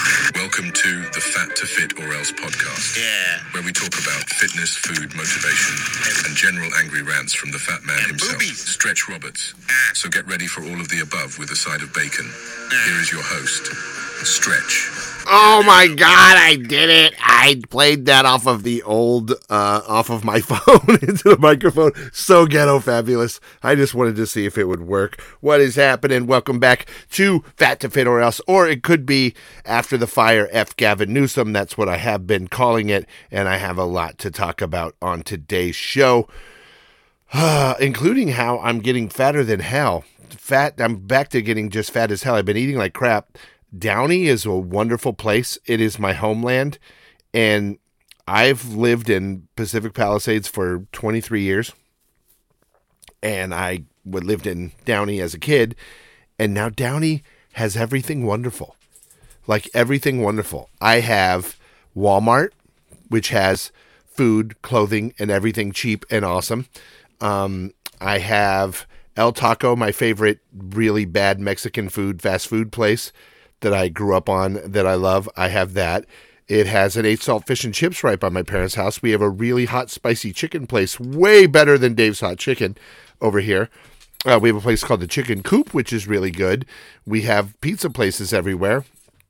Welcome to the Fat to Fit or Else podcast. Yeah. Where we talk about fitness, food, motivation, and general angry rants from the fat man himself, boobies. Stretch Roberts. So get ready for all of the above with a side of bacon. Here is your host, Stretch. Oh my God, I did it. I played that off of the old, off of my phone into the microphone. So ghetto fabulous. I just wanted to see if it would work. What is happening? Welcome back to Fat to Fit or Else, or it could be After the Fire, F. Gavin Newsom. That's what I have been calling it, and I have a lot to talk about on today's show, including how I'm getting fatter than hell. I'm back to getting just fat as hell. I've been eating like crap. Downey is a wonderful place. It is my homeland, and I've lived in Pacific Palisades for 23 years, and I lived in Downey as a kid, and now Downey has everything wonderful. Like everything wonderful. I have Walmart, which has food, clothing, and everything cheap and awesome. I have El Taco, my favorite really bad Mexican food, fast food place that I grew up on, that I love. I have that. It has an 8 Salt Fish and Chips right by my parents' house. We have a really hot, spicy chicken place, way better than Dave's Hot Chicken over here. We have a place called the Chicken Coop, which is really good. We have pizza places everywhere.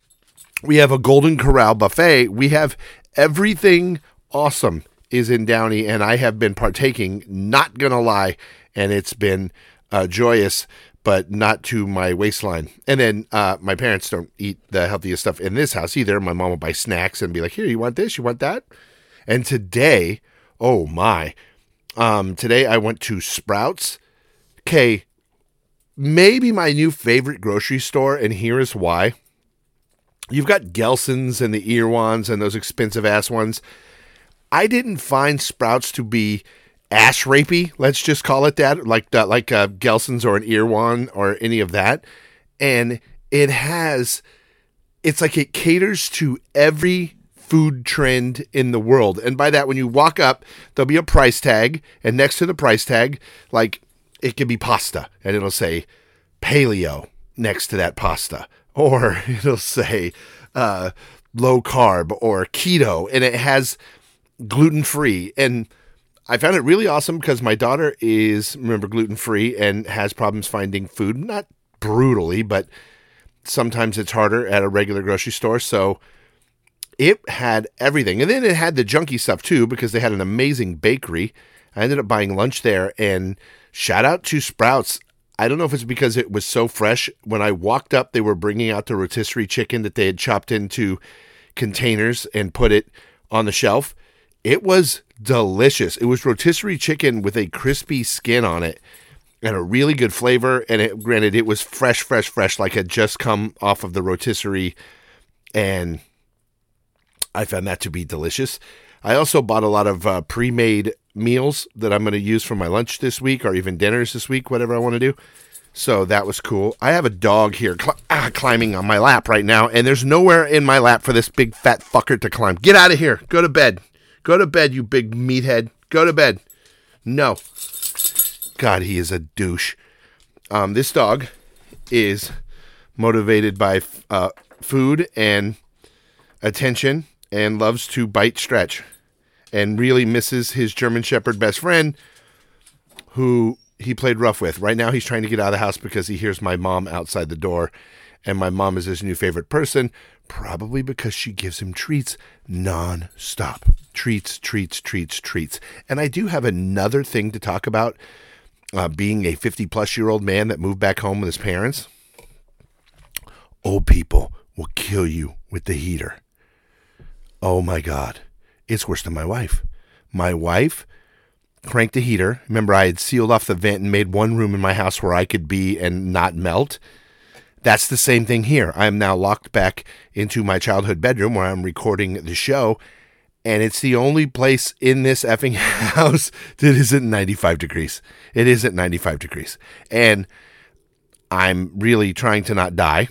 We have a Golden Corral buffet. We have everything awesome is in Downey, and I have been partaking, not going to lie, and it's been joyous, but not to my waistline. And then my parents don't eat the healthiest stuff in this house either. My mom will buy snacks and be like, here, you want this? You want that? And today, oh my, today I went to Sprouts. Okay, maybe my new favorite grocery store, and here is why. You've got Gelson's and the Erewhons and those expensive ass ones. I didn't find Sprouts to be ass rapey, let's just call it that, like Gelson's or an Erewhon or any of that. And it's like it caters to every food trend in the world. And by that, when you walk up, there'll be a price tag, and next to the price tag, like it could be pasta, and it'll say paleo next to that pasta, or it'll say low carb or keto, and it has gluten-free. And I found it really awesome because my daughter is, remember, gluten-free and has problems finding food. Not brutally, but sometimes it's harder at a regular grocery store. So it had everything. And then it had the junky stuff too, because they had an amazing bakery. I ended up buying lunch there, and shout out to Sprouts. I don't know if it's because it was so fresh. When I walked up, they were bringing out the rotisserie chicken that they had chopped into containers and put it on the shelf. It was delicious. It was rotisserie chicken with a crispy skin on it and a really good flavor. And granted, it was fresh, like had just come off of the rotisserie. And I found that to be delicious. I also bought a lot of pre-made meals that I'm going to use for my lunch this week, or even dinners this week, whatever I want to do. So that was cool. I have a dog here climbing on my lap right now, and there's nowhere in my lap for this big fat fucker to climb. Get out of here. Go to bed. Go to bed, you big meathead. Go to bed. No. God, he is a douche. This dog is motivated by food and attention, and loves to bite Stretch, and really misses his German Shepherd best friend, who he played rough with. Right now, he's trying to get out of the house because he hears my mom outside the door, and my mom is his new favorite person, probably because she gives him treats non-stop. Treats. And I do have another thing to talk about, being a 50-plus-year-old man that moved back home with his parents. Old people will kill you with the heater. Oh, my God. It's worse than my wife. My wife cranked the heater. Remember, I had sealed off the vent and made one room in my house where I could be and not melt. That's the same thing here. I am now locked back into my childhood bedroom where I'm recording the show, and it's the only place in this effing house that isn't 95 degrees. It isn't 95 degrees. And I'm really trying to not die.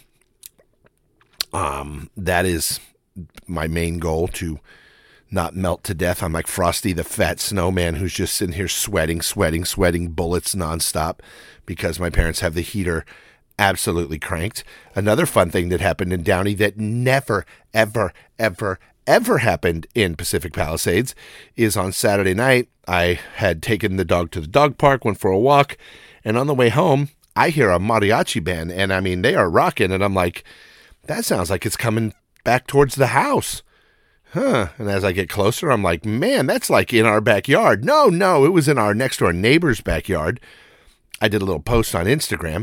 That is my main goal, to not melt to death. I'm like Frosty the Fat Snowman, who's just sitting here sweating bullets nonstop because my parents have the heater absolutely cranked. Another fun thing that happened in Downey that never, ever, ever, ever happened in Pacific Palisades is on Saturday night, I had taken the dog to the dog park, went for a walk, and on the way home, I hear a mariachi band, and I mean, they are rocking, and I'm like, that sounds like it's coming back towards the house. Huh. And as I get closer, I'm like, man, that's like in our backyard. No, it was in our next door neighbor's backyard. I did a little post on Instagram.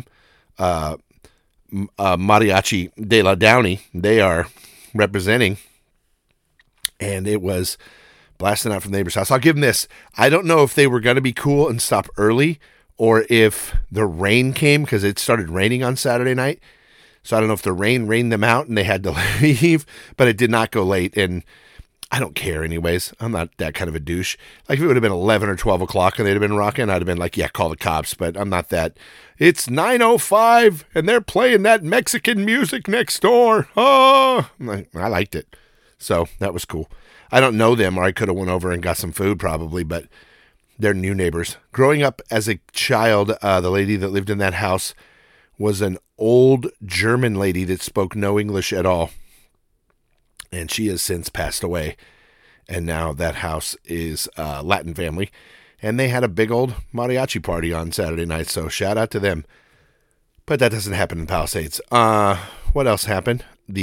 Mariachi de la Downey, they are representing, and it was blasting out from the neighbor's house. I'll give them this. I don't know if they were going to be cool and stop early or if the rain came, because it started raining on Saturday night. So I don't know if the rain rained them out and they had to leave, but it did not go late. And I don't care anyways. I'm not that kind of a douche. Like if it would have been 11 or 12 o'clock and they'd have been rocking, I'd have been like, yeah, call the cops. But I'm not that. It's 9:05 and they're playing that Mexican music next door. Oh, I liked it. So that was cool. I don't know them, or I could have went over and got some food probably, but they're new neighbors. Growing up as a child, the lady that lived in that house was an old German lady that spoke no English at all. And she has since passed away. And now that house is a Latin family. And they had a big old mariachi party on Saturday night. So shout out to them. But that doesn't happen in Palisades. What else happened?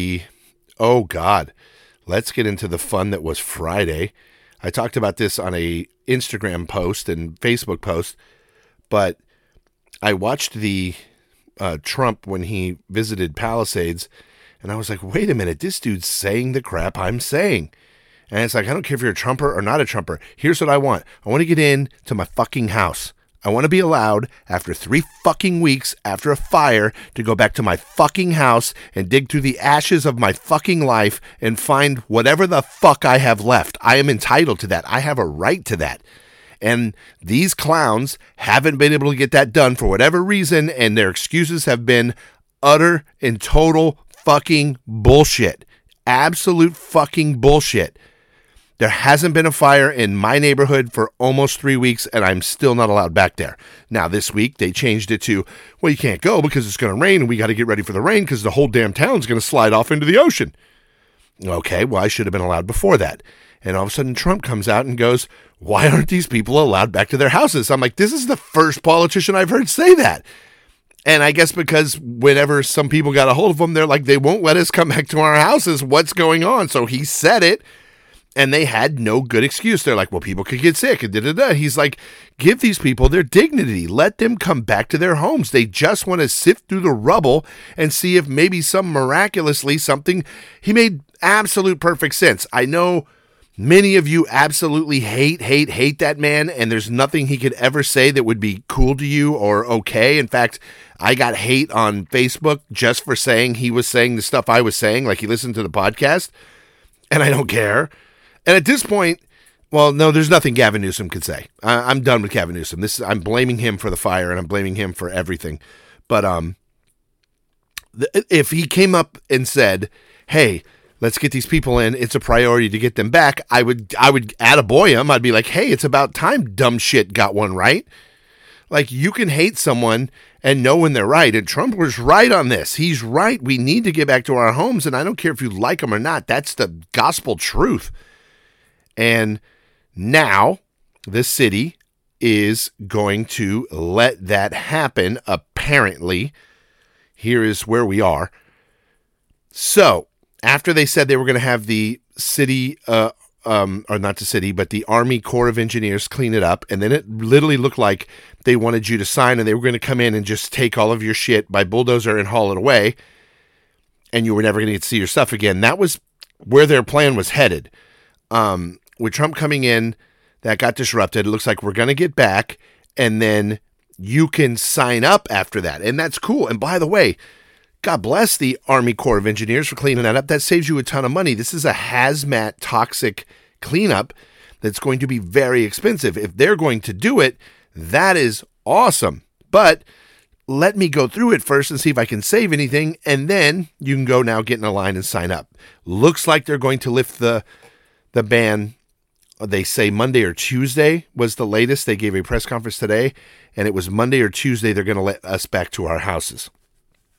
Oh God. Let's get into the fun that was Friday. I talked about this on a Instagram post and Facebook post. But I watched the Trump when he visited Palisades, and I was like, wait a minute, this dude's saying the crap I'm saying. And it's like, I don't care if you're a Trumper or not a Trumper. Here's what I want. I want to get in to my fucking house. I want to be allowed, after 3 fucking weeks after a fire, to go back to my fucking house and dig through the ashes of my fucking life and find whatever the fuck I have left. I am entitled to that. I have a right to that. And these clowns haven't been able to get that done for whatever reason, and their excuses have been utter and total fucking bullshit. Absolute fucking bullshit. There hasn't been a fire in my neighborhood for almost 3 weeks, and I'm still not allowed back there. Now, this week, they changed it to, well, you can't go because it's going to rain, and we got to get ready for the rain because the whole damn town's going to slide off into the ocean. Okay, well, I should have been allowed before that. And all of a sudden, Trump comes out and goes, why aren't these people allowed back to their houses? I'm like, this is the first politician I've heard say that. And I guess because whenever some people got a hold of him, they're like, they won't let us come back to our houses. What's going on? So he said it, and they had no good excuse. They're like, well, people could get sick, and da-da-da. He's like, give these people their dignity. Let them come back to their homes. They just want to sift through the rubble and see if maybe miraculously something. He made absolute perfect sense. I know many of you absolutely hate that man, and there's nothing he could ever say that would be cool to you or okay. In fact, I got hate on Facebook just for saying he was saying the stuff I was saying, like he listened to the podcast, and I don't care. And at this point, well, no, there's nothing Gavin Newsom could say. I'm done with Gavin Newsom. I'm blaming him for the fire, and I'm blaming him for everything. But if he came up and said, hey, let's get these people in, it's a priority to get them back, I would attaboy him. I'd be like, hey, it's about time dumb shit got one right. Like, you can hate someone and know when they're right. And Trump was right on this. He's right. We need to get back to our homes. And I don't care if you like them or not. That's the gospel truth. And now the city is going to let that happen, apparently. Here is where we are. So, after they said they were going to have the city, or not the city, but the Army Corps of Engineers clean it up, and then it literally looked like they wanted you to sign, and they were going to come in and just take all of your shit by bulldozer and haul it away, and you were never going to get to see your stuff again. That was where their plan was headed. With Trump coming in, that got disrupted. It looks like we're going to get back, and then you can sign up after that, and that's cool. And by the way, God bless the Army Corps of Engineers for cleaning that up. That saves you a ton of money. This is a hazmat toxic cleanup that's going to be very expensive. If they're going to do it, that is awesome. But let me go through it first and see if I can save anything, and then you can go now get in a line and sign up. Looks like they're going to lift the ban. They say Monday or Tuesday was the latest. They gave a press conference today, and it was Monday or Tuesday they're going to let us back to our houses.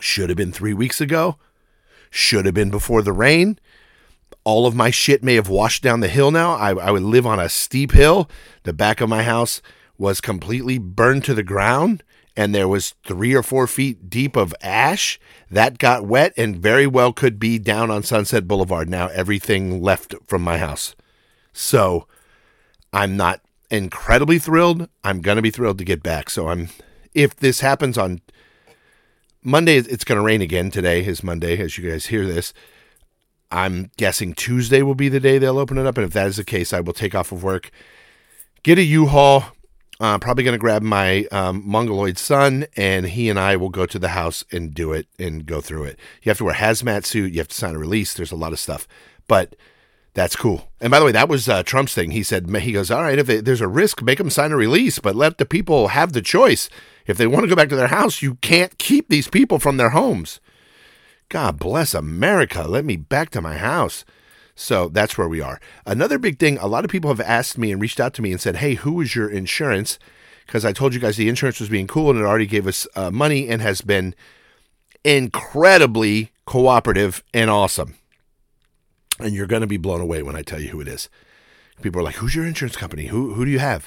Should have been 3 weeks ago. Should have been before the rain. All of my shit may have washed down the hill now. I would live on a steep hill. The back of my house was completely burned to the ground, and there was 3 or 4 feet deep of ash that got wet and very well could be down on Sunset Boulevard. Now everything left from my house. So I'm not incredibly thrilled. I'm going to be thrilled to get back. So if this happens on Monday, it's going to rain again. Today is Monday as you guys hear this. I'm guessing Tuesday will be the day they'll open it up. And if that is the case, I will take off of work, get a U-Haul. Probably going to grab my Mongoloid son, and he and I will go to the house and do it and go through it. You have to wear a hazmat suit. You have to sign a release. There's a lot of stuff. But that's cool. And by the way, that was Trump's thing. He goes, all right, if there's a risk, make them sign a release, but let the people have the choice. If they want to go back to their house, you can't keep these people from their homes. God bless America. Let me back to my house. So that's where we are. Another big thing, a lot of people have asked me and reached out to me and said, hey, who is your insurance? Because I told you guys the insurance was being cool and it already gave us money and has been incredibly cooperative and awesome. And you're going to be blown away when I tell you who it is. People are like, who's your insurance company? Who do you have?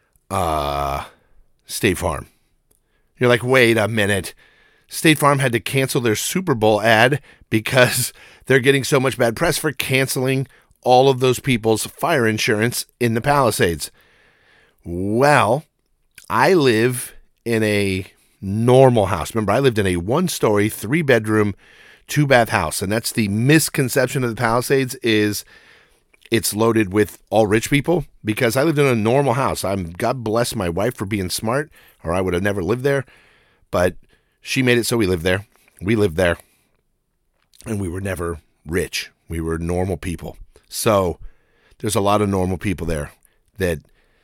State Farm. You're like, wait a minute. State Farm had to cancel their Super Bowl ad because they're getting so much bad press for canceling all of those people's fire insurance in the Palisades. Well, I live in a normal house. Remember, I lived in a 1-story, 3-bedroom, 2-bath house. And that's the misconception of the Palisades is it's loaded with all rich people because I lived in a normal house. God bless my wife for being smart, or I would have never lived there. But she made it so we lived there. We lived there. And we were never rich. We were normal people. So there's a lot of normal people there that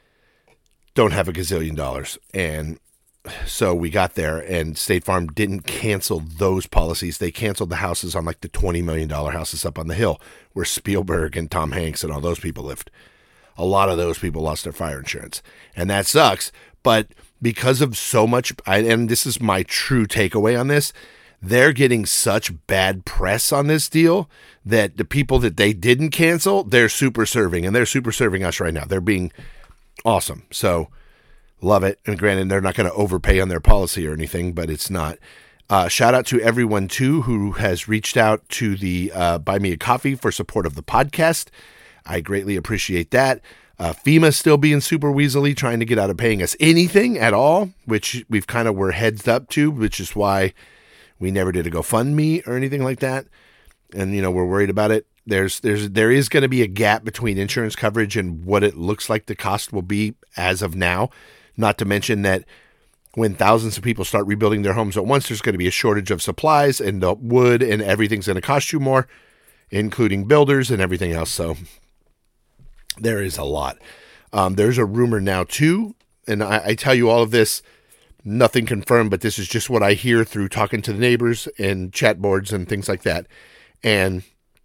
don't have a gazillion dollars. And so we got there and State Farm didn't cancel those policies. They canceled the houses on like the $20 million houses up on the hill where Spielberg and Tom Hanks and all those people lived. A lot of those people lost their fire insurance. And that sucks. But because of so much, and this is my true takeaway on this, they're getting such bad press on this deal that the people that they didn't cancel, they're super serving, and they're super serving us right now. They're being awesome. So love it. And granted, they're not going to overpay on their policy or anything, but it's not. Shout out to everyone, too, who has reached out to the Buy Me a Coffee for support of the podcast. I greatly appreciate that. FEMA still being super weaselly, trying to get out of paying us anything at all, which we've kind of were heads up to, which is why we never did a GoFundMe or anything like that. And, we're worried about it. There is going to be a gap between insurance coverage and what it looks like the cost will be as of now. Not to mention that when thousands of people start rebuilding their homes at once, there's going to be a shortage of supplies and the wood and everything's going to cost you more, including builders and everything else. So there is a lot. There's a rumor now, too, and I tell you all of this, nothing confirmed, but this is just what I hear through talking to the neighbors and chat boards and things like that. And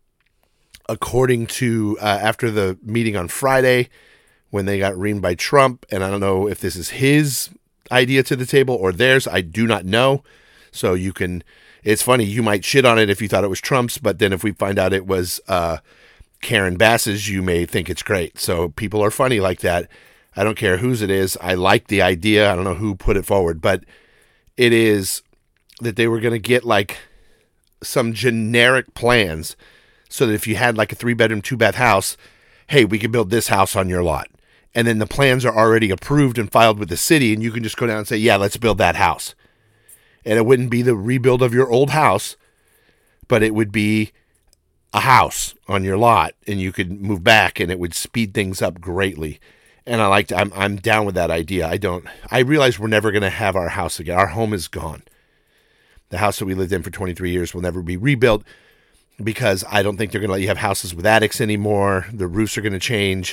according to, after the meeting on Friday, when they got reamed by Trump, and I don't know if this is his idea to the table or theirs, I do not know. So it's funny, you might shit on it if you thought it was Trump's, but then if we find out it was Karen Bass's, you may think it's great. So people are funny like that. I don't care whose it is. I like the idea. I don't know who put it forward, but it is that they were going to get like some generic plans so that if you had like a 3-bedroom, 2-bath house, hey, we could build this house on your lot. And then the plans are already approved and filed with the city, and you can just go down and say, yeah, let's build that house. And it wouldn't be the rebuild of your old house, but it would be a house on your lot, and you could move back, and it would speed things up greatly. And I'm down with that idea. I realize we're never going to have our house again. Our home is gone. The house that we lived in for 23 years will never be rebuilt because I don't think they're going to let you have houses with attics anymore. The roofs are going to change.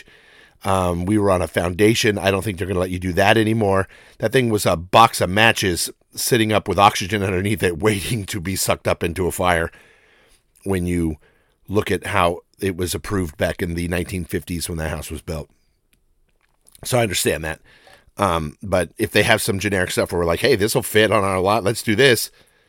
We were on a foundation. I don't think they're going to let you do that anymore. That thing was a box of matches sitting up with oxygen underneath it, waiting to be sucked up into a fire when you look at how it was approved back in the 1950s when that house was built. So I understand that. But if they have some generic stuff where we're like, hey, this will fit on our lot, let's do this.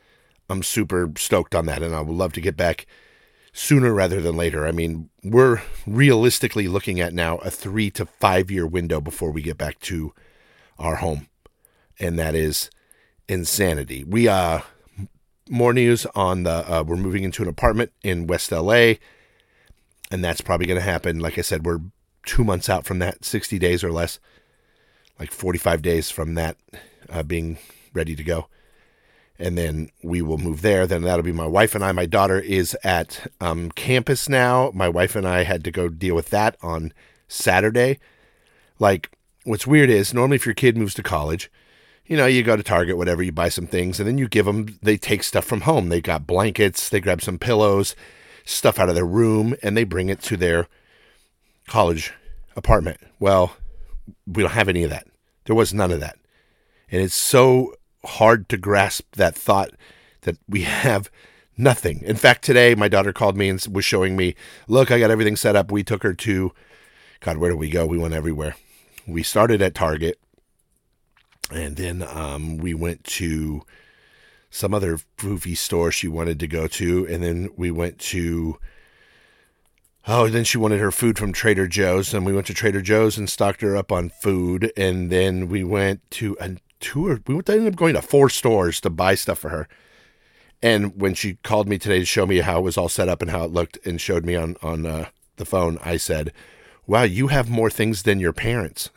I'm super stoked on that, and I would love to get back sooner rather than later. I mean, we're realistically looking at now a 3 to 5 year window before we get back to our home, and that is insanity. We more news on the we're moving into an apartment in West LA, and that's probably going to happen. Like I said, we're 2 months out from that, 60 days or less, like 45 days from that being ready to go. And then we will move there. Then that'll be my wife and I. My daughter is at campus now. My wife and I had to go deal with that on Saturday. Like, what's weird is normally if your kid moves to college, you know, you go to Target, whatever, you buy some things, and then you give them, they take stuff from home. They got blankets, they grab some pillows, stuff out of their room, and they bring it to their college apartment. Well, we don't have any of that. There was none of that. And it's so hard to grasp that thought that we have nothing. In fact, today my daughter called me and was showing me, look, I got everything set up. We took her to, God, where did we go? We went everywhere. We started at Target, and then we went to some other foofy store she wanted to go to, and then we went to, then she wanted her food from Trader Joe's, and we went to Trader Joe's and stocked her up on food, and then we went to we ended up going to 4 stores to buy stuff for her. And when she called me today to show me how it was all set up and how it looked and showed me on the phone, I said, wow, you have more things than your parents.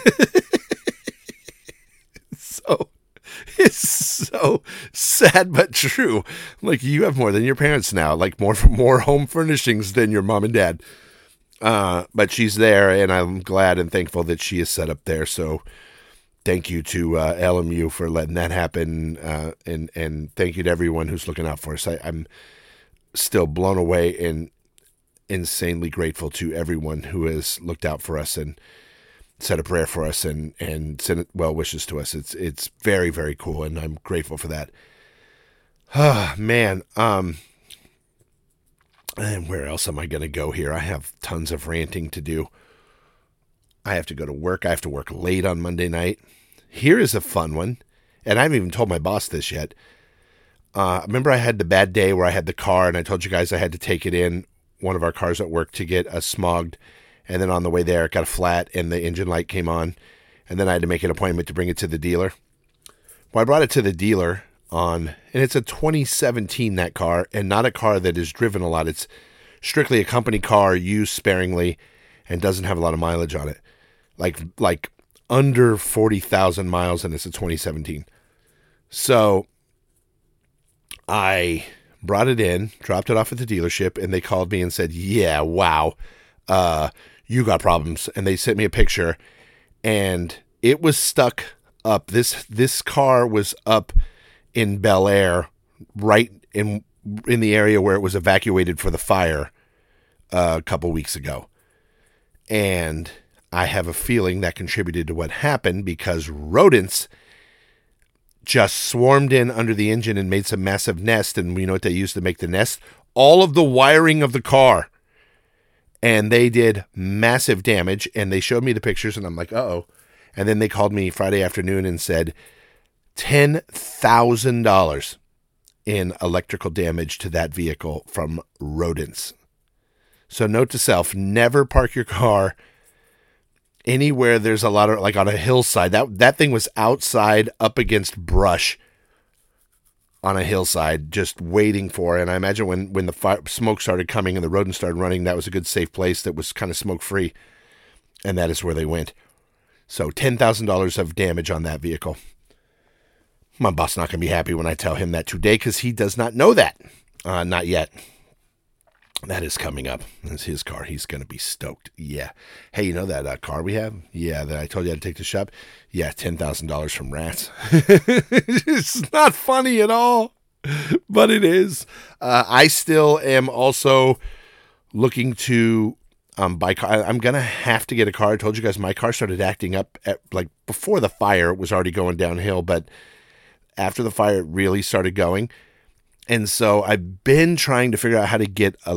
So it's so sad but true. Like, you have more than your parents now, like more home furnishings than your mom and dad. But she's there, and I'm glad and thankful that she is set up there. So thank you to LMU for letting that happen, and thank you to everyone who's looking out for us. I'm still blown away and insanely grateful to everyone who has looked out for us and said a prayer for us and sent well wishes to us. It's very, very cool, and I'm grateful for that. Man. And where else am I going to go here? I have tons of ranting to do. I have to go to work. I have to work late on Monday night. Here is a fun one, and I haven't even told my boss this yet. Remember I had the bad day where I had the car, and I told you guys I had to take it in, one of our cars at work, to get smogged, and then on the way there it got a flat, and the engine light came on, and then I had to make an appointment to bring it to the dealer. Well, I brought it to the dealer and it's a 2017, that car, and not a car that is driven a lot. It's strictly a company car, used sparingly, and doesn't have a lot of mileage on it. Like under 40,000 miles, and it's a 2017. So I brought it in, dropped it off at the dealership, and they called me and said, yeah, wow, you got problems. And they sent me a picture, and it was stuck up. This car was up in Bel Air, right in the area where it was evacuated for the fire a couple weeks ago. And I have a feeling that contributed to what happened, because rodents just swarmed in under the engine and made some massive nest. And we know what they used to make the nest? All of the wiring of the car. And they did massive damage. And they showed me the pictures, and I'm like, uh-oh. And then they called me Friday afternoon and said $10,000 in electrical damage to that vehicle from rodents. So note to self, never park your car anywhere there's a lot of, like on a hillside. That thing was outside up against brush on a hillside, just waiting for it. And I imagine when the smoke started coming and the rodents started running, that was a good safe place that was kind of smoke free. And that is where they went. So $10,000 of damage on that vehicle. My boss not going to be happy when I tell him that today, because he does not know that. Not yet. That is coming up. That's his car. He's going to be stoked. Yeah. Hey, you know that car we have? Yeah, that I told you I had to take to shop? Yeah, $10,000 from rats. It's not funny at all, but it is. I still am also looking to buy car. I'm going to have to get a car. I told you guys my car started acting up before the fire. It was already going downhill, but after the fire, it really started going. And so I've been trying to figure out how to get a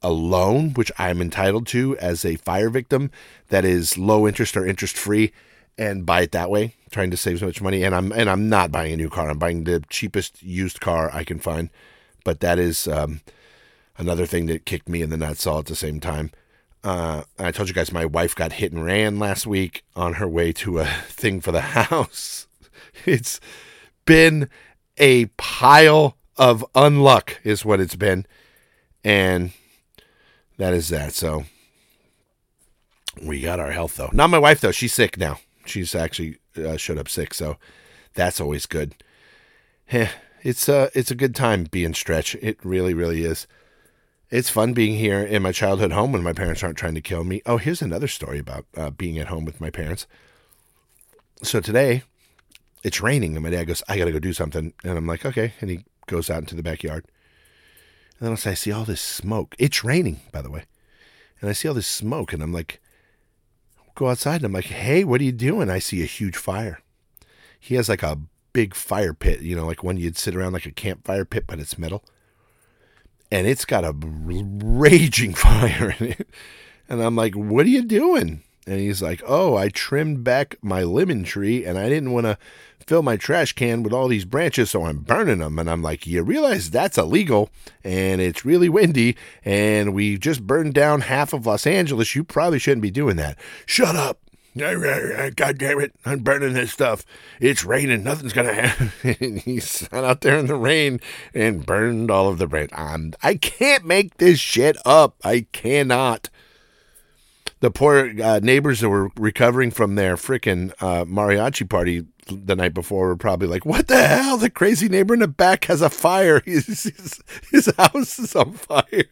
loan, which I'm entitled to as a fire victim, that is low interest or interest free. and buy it that way, trying to save so much money. And I'm not buying a new car. I'm buying the cheapest used car I can find. But that is another thing that kicked me in the nuts all at the same time. I told you guys my wife got hit and ran last week on her way to a thing for the house. It's been a pile of unluck is what it's been. And that is that. So we got our health, though. Not my wife, though. She's sick now. She's actually showed up sick, so that's always good. It's a good time being Stretch. It really, really is. It's fun being here in my childhood home when my parents aren't trying to kill me. Oh, here's another story about being at home with my parents. So today, it's raining, and my dad goes, I got to go do something. And I'm like, okay. And he goes out into the backyard. And then I see all this smoke. It's raining, by the way. And I see all this smoke, and I'm like, go outside, and I'm like, hey, what are you doing? I see a huge fire. He has like a big fire pit, like one you'd sit around like a campfire pit, but it's metal. And it's got a raging fire in it. And I'm like, what are you doing? And he's like, oh, I trimmed back my lemon tree, and I didn't want to fill my trash can with all these branches, so I'm burning them. And I'm like, you realize that's illegal, and it's really windy, and we just burned down half of Los Angeles. You probably shouldn't be doing that. Shut up. God damn it. I'm burning this stuff. It's raining. Nothing's going to happen. And he sat out there in the rain and burned all of the branches. I can't make this shit up. I cannot. The poor neighbors that were recovering from their frickin' mariachi party the night before were probably like, what the hell? The crazy neighbor in the back has a fire. His house is on fire.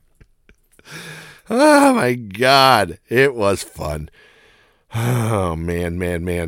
Oh, my God. It was fun. Oh, man.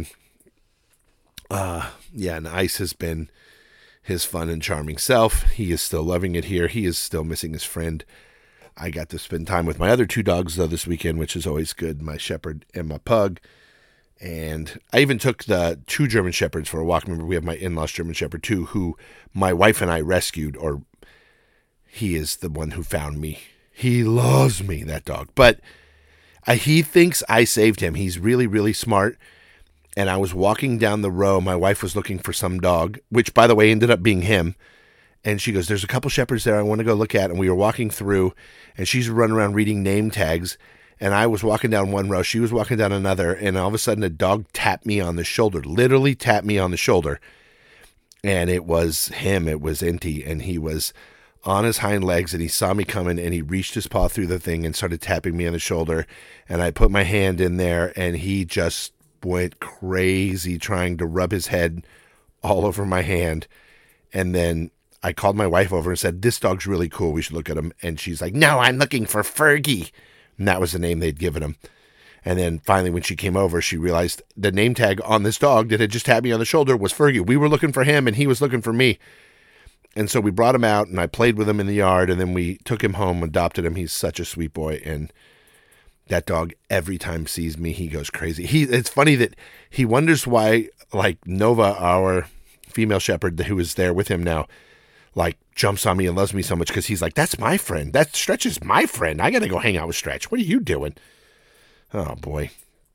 Yeah, and Ice has been his fun and charming self. He is still loving it here. He is still missing his friend. I got to spend time with my other two dogs, though, this weekend, which is always good, my Shepherd and my Pug. And I even took the two German Shepherds for a walk. Remember, we have my in-laws German Shepherd, too, who my wife and I rescued, or he is the one who found me. He loves me, that dog. But he thinks I saved him. He's really, really smart. And I was walking down the row. My wife was looking for some dog, which, by the way, ended up being him. And she goes, there's a couple shepherds there I want to go look at. And we were walking through, and she's running around reading name tags. And I was walking down one row. She was walking down another. And all of a sudden, a dog tapped me on the shoulder, literally tapped me on the shoulder. And it was him. It was Inti. And he was on his hind legs, and he saw me coming, and he reached his paw through the thing and started tapping me on the shoulder. And I put my hand in there, and he just went crazy trying to rub his head all over my hand. And then I called my wife over and said, this dog's really cool. We should look at him. And she's like, no, I'm looking for Fergie. And that was the name they'd given him. And then finally, when she came over, she realized the name tag on this dog that had just tapped me on the shoulder was Fergie. We were looking for him, and he was looking for me. And so we brought him out, and I played with him in the yard, and then we took him home, adopted him. He's such a sweet boy. And that dog, every time sees me, he goes crazy. It's funny that he wonders why, like, Nova, our female shepherd who is there with him now, like, jumps on me and loves me so much, because he's like, that's my friend. That Stretch is my friend. I got to go hang out with Stretch. What are you doing? Oh, boy.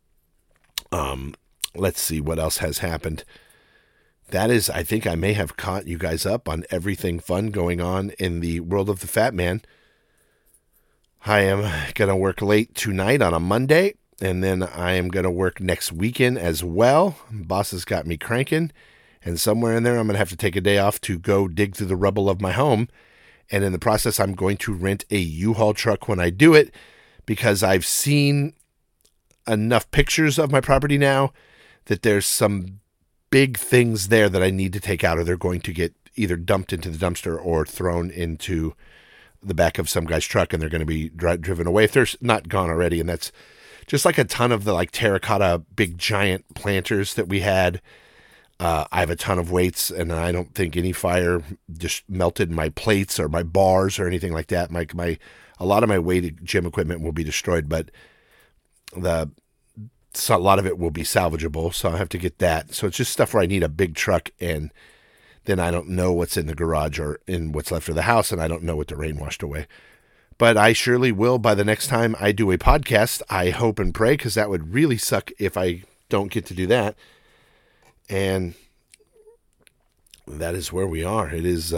Let's see what else has happened. That is, I think I may have caught you guys up on everything fun going on in the world of the Fat Man. I am going to work late tonight on a Monday, and then I am going to work next weekend as well. Boss has got me cranking. And somewhere in there, I'm going to have to take a day off to go dig through the rubble of my home. And in the process, I'm going to rent a U-Haul truck when I do it, because I've seen enough pictures of my property now that there's some big things there that I need to take out, or they're going to get either dumped into the dumpster or thrown into the back of some guy's truck, and they're going to be driven away if they're not gone already. And that's just like a ton of the like terracotta big giant planters that we had. I have a ton of weights, and I don't think any fire just melted my plates or my bars or anything like that. A lot of my weighted gym equipment will be destroyed, but a lot of it will be salvageable, so I have to get that. So it's just stuff where I need a big truck, and then I don't know what's in the garage or in what's left of the house, and I don't know what the rain washed away. But I surely will by the next time I do a podcast. I hope and pray, because that would really suck if I don't get to do that. And that is where we are. It is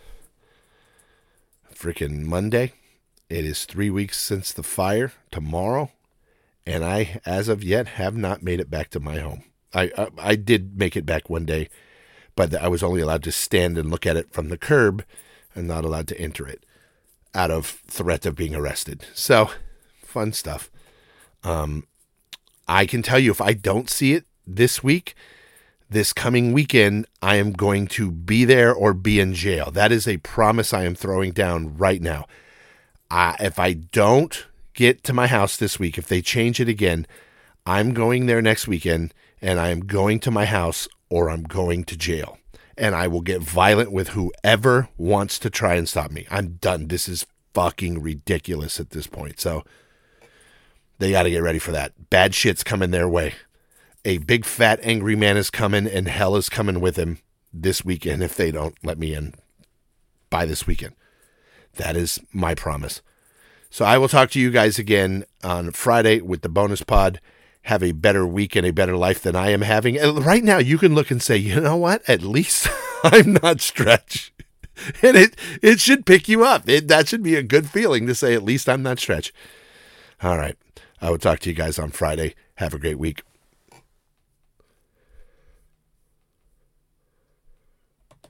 freaking Monday. It is 3 weeks since the fire tomorrow. And I, as of yet, have not made it back to my home. I did make it back one day, but I was only allowed to stand and look at it from the curb and not allowed to enter it out of threat of being arrested. So, fun stuff. I can tell you, if I don't see it this week, this coming weekend, I am going to be there or be in jail. That is a promise I am throwing down right now. If I don't get to my house this week, if they change it again, I'm going there next weekend, and I am going to my house or I'm going to jail. And I will get violent with whoever wants to try and stop me. I'm done. This is fucking ridiculous at this point. So they got to get ready for that. Bad shit's coming their way. A big fat angry man is coming, and hell is coming with him this weekend if they don't let me in by this weekend. That is my promise. So I will talk to you guys again on Friday with the bonus pod. Have a better week and a better life than I am having. And right now, you can look and say, you know what? At least I'm not Stretch. And it should pick you up. That should be a good feeling to say, at least I'm not Stretch. All right. I will talk to you guys on Friday. Have a great week.